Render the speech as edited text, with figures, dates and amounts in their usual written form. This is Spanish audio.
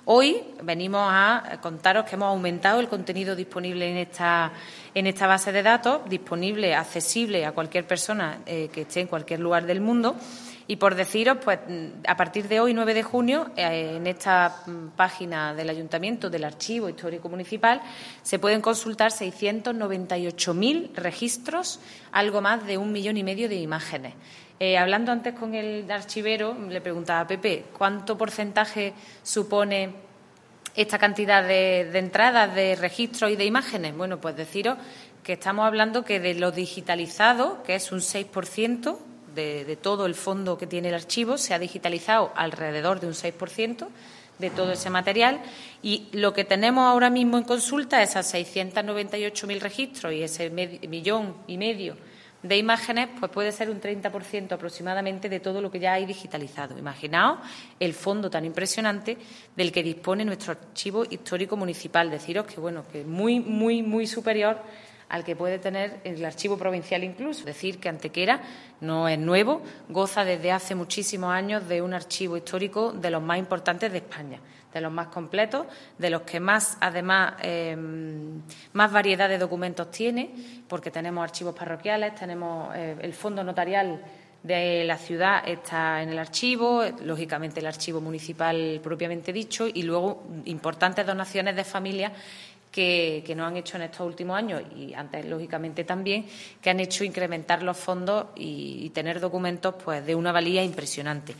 Hoy venimos a contaros que hemos aumentado el contenido disponible en esta base de datos, disponible, accesible a cualquier persona que esté en cualquier lugar del mundo. Y por deciros, pues a partir de hoy, 9 de junio, en esta página del Ayuntamiento, del Archivo Histórico Municipal, se pueden consultar 698.000 registros, algo más de 1,5 millones de imágenes. Hablando antes con el archivero, le preguntaba a Pepe, ¿cuánto porcentaje supone esta cantidad de entradas, de registros y de imágenes? Bueno, pues deciros que estamos hablando que de lo digitalizado, que es un 6%, de todo el fondo que tiene el archivo, se ha digitalizado alrededor de un 6% de todo ese material, y lo que tenemos ahora mismo en consulta, esas 698.000 registros y ese 1,5 millones de imágenes, pues puede ser un 30% aproximadamente de todo lo que ya hay digitalizado. Imaginaos el fondo tan impresionante del que dispone nuestro Archivo Histórico Municipal. Deciros que, bueno, que muy, muy, muy superior al que puede tener el Archivo Provincial incluso. Decir que Antequera no es nuevo, goza desde hace muchísimos años de un archivo histórico de los más importantes de España, de los más completos, de los que más, además, más variedad de documentos tiene, porque tenemos archivos parroquiales, tenemos el fondo notarial de la ciudad está en el archivo, lógicamente el archivo municipal propiamente dicho, y luego importantes donaciones de familias que nos han hecho en estos últimos años y antes, lógicamente, también, que han hecho incrementar los fondos y tener documentos pues de una valía impresionante.